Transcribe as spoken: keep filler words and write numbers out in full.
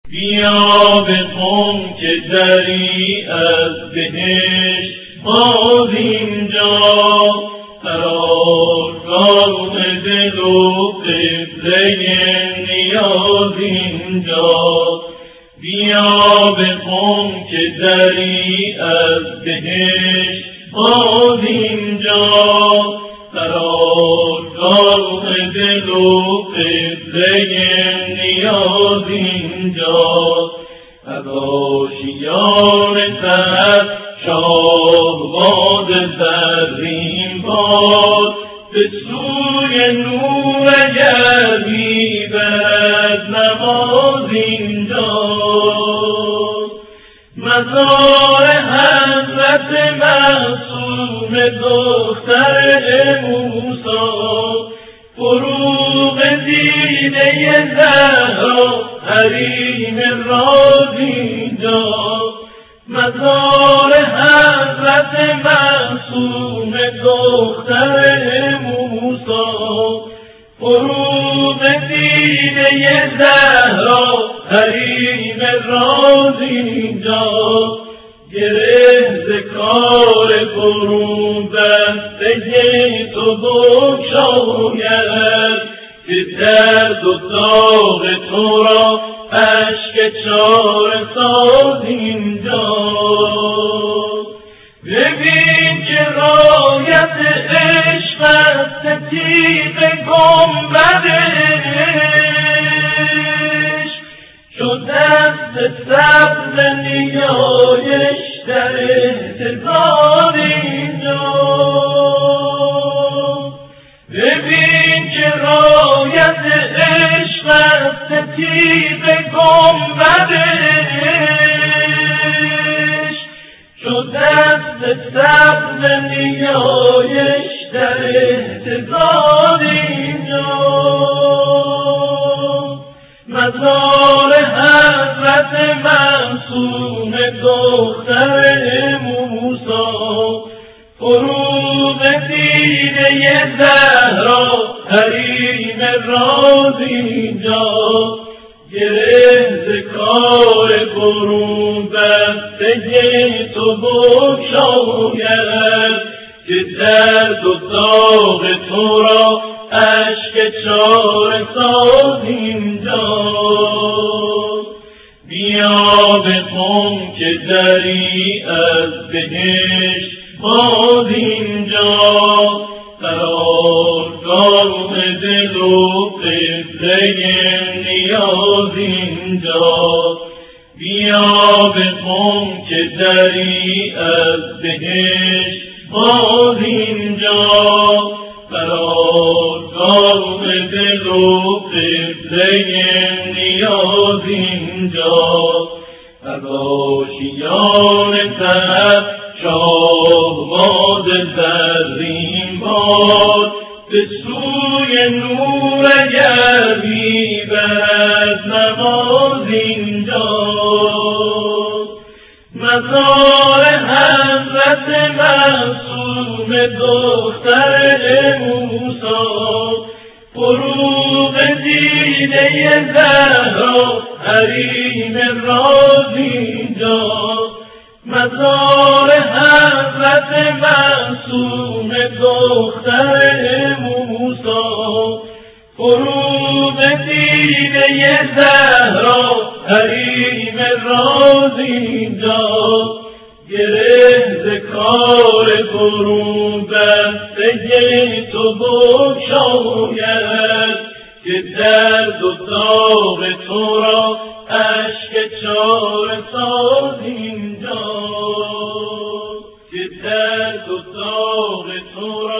بیا بخون که دری از بهشت باز اینجا، قرارگاه دل و قبله نیاز اینجا. بیا بخون که دری از بهشت باز اینجا، قرارگاه دل و قبله نیاز اینجا. از آشیان سحر شاهباد زرین باد به سوی نور گرمی برد نماز اینجا. مزار حضرت معصوم دختر موسی، فروغ دیده زهرا حریم راز اینجا. مزار حضرت معصوم دختر موسی، فروغ دیده زهرا حریم راز اینجا. گره ز کار فرو بسته تو بگشاید که درد و داغ تو را اشک چاره ساز اینجا. ببین که رایت عشق است تیغ گنبدش، چو دست سبز نیایش در احتضار اینجا. ببین که رایت عشق است تیغ گنبدش، چو دست سبز نیایش در احتضار اینجا. مزار حضرت معصوم دختر موسی، فروغ دیده زهرا حریم راز اینجا. گره ز کار فرو بسته تو بگشاید که درد و داغ تو را اشک چاره ساز اینجا. بیا بخون که دری از بهشت باز اینجا، قرارگاه دل و قبله نیاز اینجا. بیا بخون که دری از بهشت باز اینجا، قرارگاه دل و قبله نیاز اینجا. از آشیان سحر شاهباد زرین باد به سوی نور گرمی برد نماز اینجا. مزار حضرت معصوم دختر موسی، فروغ دیده زهرا حریم راز اینجا. مزار حضرت معصوم دختر موسی، فروغ دیده زهرا حریم راز اینجا. گره ز کار فرو بسته تو بگشاید که درد و داغ تو را اشک چاره ساز اینجا. که درد و داغ تو را